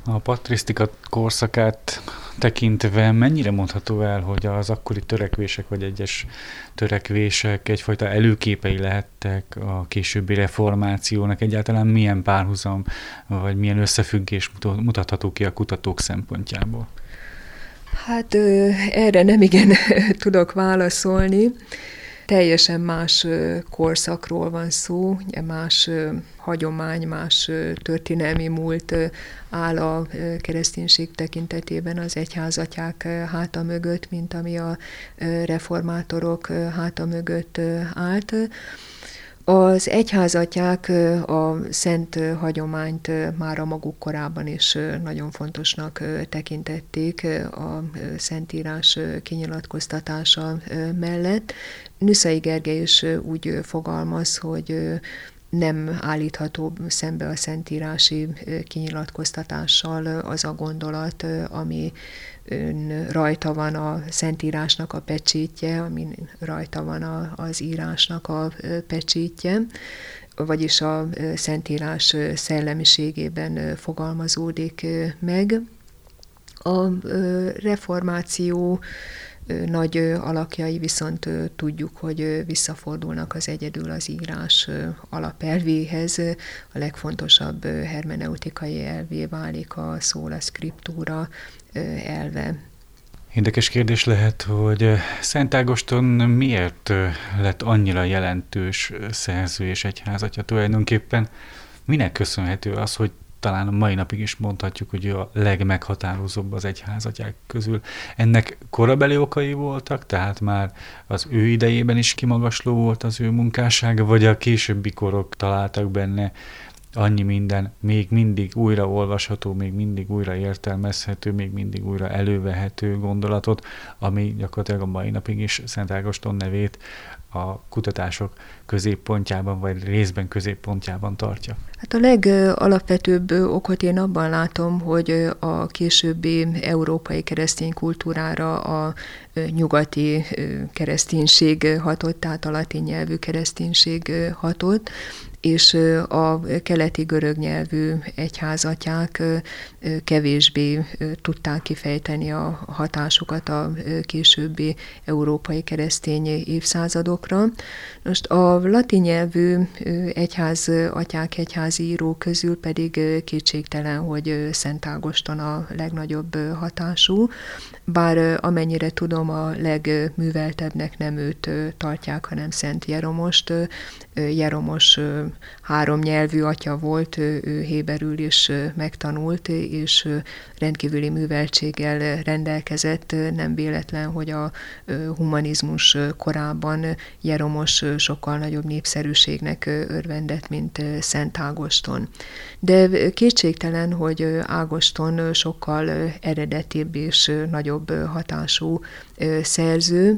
A patrisztika korszakát tekintve mennyire mondható el, hogy az akkori törekvések vagy egyes törekvések egyfajta előképei lehettek a későbbi reformációnak? Egyáltalán milyen párhuzam vagy milyen összefüggés mutatható ki a kutatók szempontjából? Hát erre nem igen tudok válaszolni. Teljesen más korszakról van szó, más hagyomány, más történelmi múlt áll a kereszténység tekintetében az egyházatják háta mögött, mint ami a reformátorok háta mögött állt. Az egyházatják a szent hagyományt már a maguk korában is nagyon fontosnak tekintették a Szentírás kinyilatkoztatása mellett. Nüszai Gergely is úgy fogalmaz, hogy nem állítható szembe a szentírási kinyilatkoztatással az a gondolat, ami rajta van a Szentírásnak a pecsítje, ami rajta van az írásnak a pecsítje, vagyis a Szentírás szellemiségében fogalmazódik meg. A reformáció nagy alakjai viszont tudjuk, hogy visszafordulnak az egyedül az írás alapelvéhez. A legfontosabb hermeneutikai elvé válik a sola scriptura elve. Érdekes kérdés lehet, hogy Szent Ágoston miért lett annyira jelentős szerző és egyházatja tulajdonképpen? Minek köszönhető az, hogy talán a mai napig is mondhatjuk, hogy ő a legmeghatározóbb az egyházatják közül. Ennek korabeli okai voltak, tehát már az ő idejében is kimagasló volt az ő munkássága, vagy a későbbi korok találtak benne annyi minden, még mindig újra olvasható, még mindig újra értelmezhető, még mindig újra elővehető gondolatot, ami gyakorlatilag a mai napig is Szent Ágoston nevét a kutatások középpontjában, vagy részben középpontjában tartja. Hát a legalapvetőbb okot én abban látom, hogy a későbbi európai keresztény kultúrára a nyugati kereszténység hatott, tehát a latin nyelvű kereszténység hatott, és a keleti görög nyelvű egyházatják kevésbé tudták kifejteni a hatásukat a későbbi európai keresztény évszázadokra. Most a latin nyelvű egyházatják, egyházi írók közül pedig kétségtelen, hogy Szent Ágoston a legnagyobb hatású, bár amennyire tudom, a legműveltebbnek nem őt tartják, hanem Szent Jeromost. Jeromos 3 nyelvű atya volt, ő héberül is megtanult, és rendkívüli műveltséggel rendelkezett. Nem véletlen, hogy a humanizmus korában Jeromos sokkal nagyobb népszerűségnek örvendett, mint Szent Ágoston. De kétségtelen, hogy Ágoston sokkal eredetibb és nagyobb hatású szerző.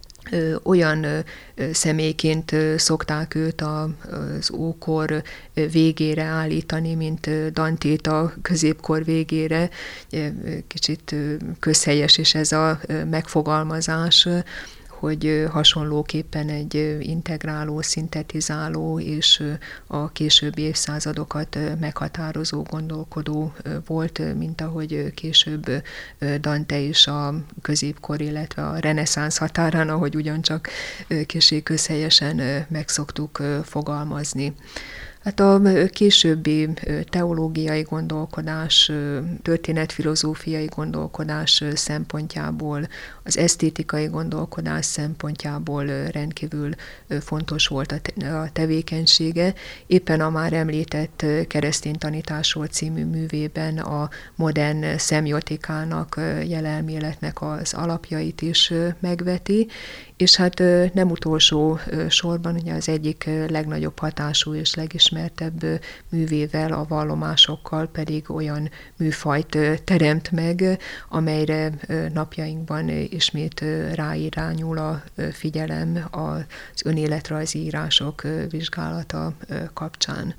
Olyan személyként szokták őt az ókor végére állítani, mint Dantét a középkor végére. Kicsit közhelyes is ez a megfogalmazás, hogy hasonlóképpen egy integráló, szintetizáló és a későbbi évszázadokat meghatározó gondolkodó volt, mint ahogy később Dante is a középkor, illetve a reneszánsz határán, ahogy ugyancsak később közhelyesen meg szoktuk fogalmazni. Hát a későbbi teológiai gondolkodás, történetfilozófiai gondolkodás szempontjából, az esztétikai gondolkodás szempontjából rendkívül fontos volt a tevékenysége. Éppen a már említett Keresztény tanításról című művében a modern szemiotikának, jelelméletnek az alapjait is megveti, és hát nem utolsó sorban ugye az egyik legnagyobb hatású és legismertebb művével, a vallomásokkal pedig olyan műfajt teremt meg, amelyre napjainkban ismét ráirányul a figyelem az önéletrajzi írások vizsgálata kapcsán.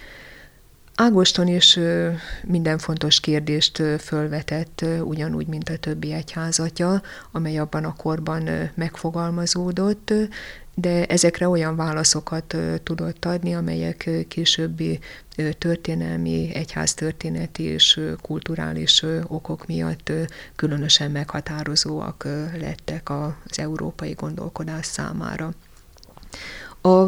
Ágoston is minden fontos kérdést fölvetett, ugyanúgy, mint a többi egyházatja, amely abban a korban megfogalmazódott, de ezekre olyan válaszokat tudott adni, amelyek későbbi történelmi, egyháztörténeti és kulturális okok miatt különösen meghatározóak lettek az európai gondolkodás számára. A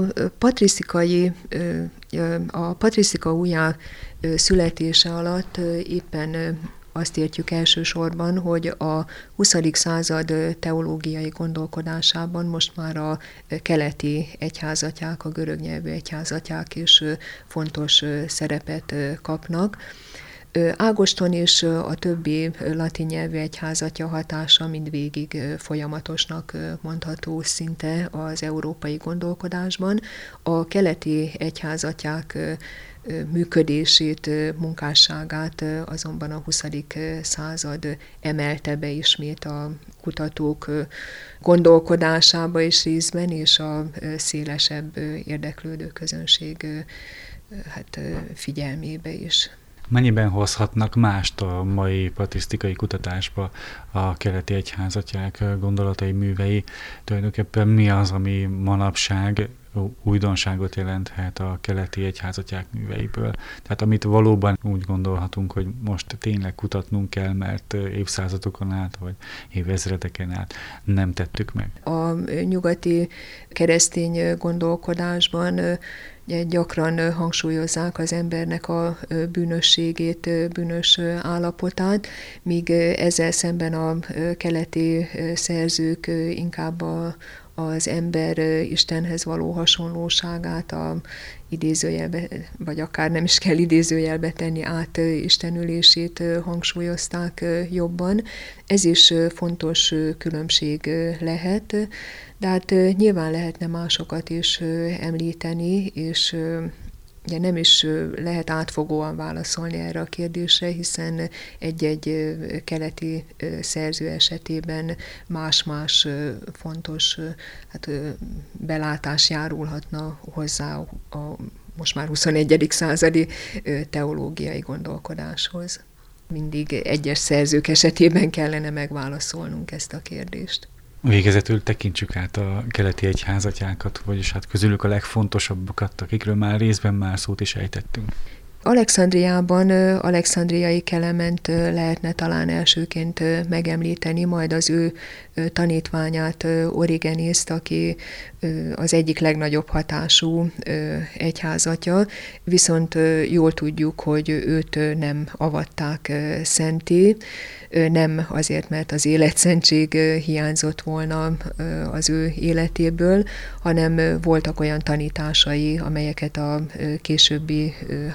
patrisztika újjá születése alatt éppen azt értjük elsősorban, hogy a 20. század teológiai gondolkodásában most már a keleti egyházatyák, a görög nyelvű egyházatyák is fontos szerepet kapnak. Ágoston és a többi latin nyelvű egyházatya hatása mindvégig folyamatosnak mondható szinte az európai gondolkodásban. A keleti egyházatyák működését, munkásságát azonban a 20. század emelte be ismét a kutatók gondolkodásába és részben, és a szélesebb érdeklődő közönség figyelmébe is. Mennyiben hozhatnak mást a mai patrisztikai kutatásba a keleti egyházatyák gondolatai, művei? Tulajdonképpen mi az, ami manapság újdonságot jelenthet a keleti egyházatyák műveiből? Tehát amit valóban úgy gondolhatunk, hogy most tényleg kutatnunk kell, mert évszázadokon át, vagy évezredeken át nem tettük meg. A nyugati keresztény gondolkodásban gyakran hangsúlyozzák az embernek a bűnösségét, bűnös állapotát, míg ezzel szemben a keleti szerzők inkább az ember Istenhez való hasonlóságát, a idézőjelbe, vagy akár nem is kell idézőjelbe tenni, átistenülését hangsúlyozták jobban. Ez is fontos különbség lehet, de hát nyilván lehetne másokat is említeni, és ugye nem is lehet átfogóan válaszolni erre a kérdésre, hiszen egy-egy keleti szerző esetében más-más fontos belátás járulhatna hozzá a most már 21. századi teológiai gondolkodáshoz. Mindig egyes szerzők esetében kellene megválaszolnunk ezt a kérdést. Végezetül tekintsük át a keleti egyházatyákat, vagyis hát közülük a legfontosabbakat, akikről már részben már szót is ejtettünk. Alexandriában Alexandriai Kelement lehetne talán elsőként megemlíteni, majd az ő tanítványát, Origenészt, aki az egyik legnagyobb hatású egyházatja, viszont jól tudjuk, hogy őt nem avatták szentté, nem azért, mert az életszentség hiányzott volna az ő életéből, hanem voltak olyan tanításai, amelyeket a későbbi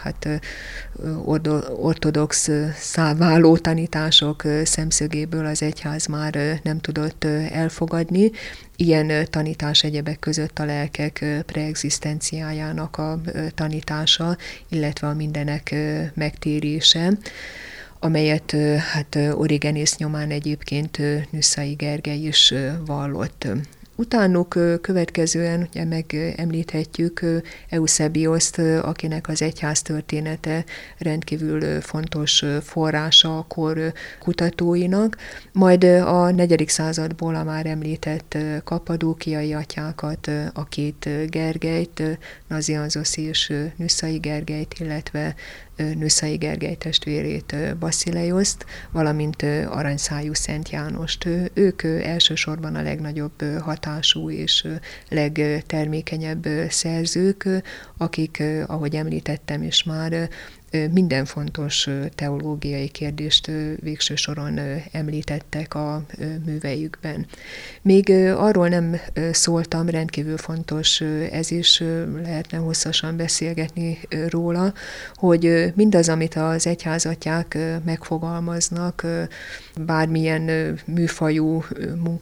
ortodox váló tanítások szemszögéből az egyház már nem tudott elfogadni. Ilyen tanítás egyebek között a lelkek preegzisztenciájának a tanítása, illetve a mindenek megtérése, amelyet Origenész nyomán egyébként Nüsszai Gergely is vallott. Utánuk következően ugye megemlíthetjük Eusebioszt, akinek az egyház története rendkívül fontos forrása a kor kutatóinak, majd a 4. századból a már említett kappadókiai atyákat, a két Gergelyt, Nazianzoszi és Nüsszai Gergelyt, illetve Nüsszai Gergely testvérét, Basileioszt, valamint aranyszájú Szent Jánost. Ők elsősorban a legnagyobb hatású és legtermékenyebb szerzők, akik, ahogy említettem is már, minden fontos teológiai kérdést végső soron említettek a műveikben. Még arról nem szóltam, rendkívül fontos ez is, lehetne hosszasan beszélgetni róla, hogy mindaz, amit az egyházatyák megfogalmaznak, bármilyen műfajú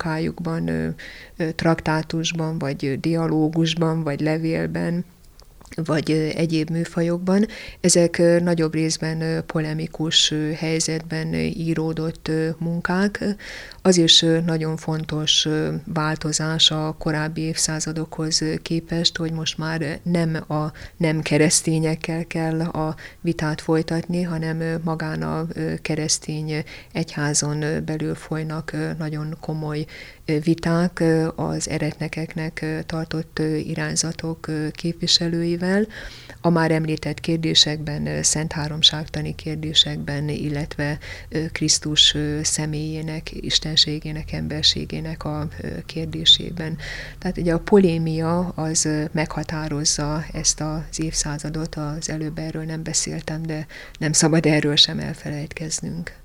munkájukban, traktátusban, vagy dialógusban, vagy levélben, vagy egyéb műfajokban. Ezek nagyobb részben polemikus helyzetben íródott munkák. Az is nagyon fontos változás a korábbi évszázadokhoz képest, hogy most már nem a nem keresztényekkel kell a vitát folytatni, hanem magán a keresztény egyházon belül folynak nagyon komoly viták az eretnekeknek tartott irányzatok képviselőivel. A már említett kérdésekben, szent háromságtani kérdésekben, illetve Krisztus személyének, istenségének, emberségének a kérdésében. Tehát ugye a polémia az meghatározza ezt az évszázadot, az előbb erről nem beszéltem, de nem szabad erről sem elfelejtkeznünk.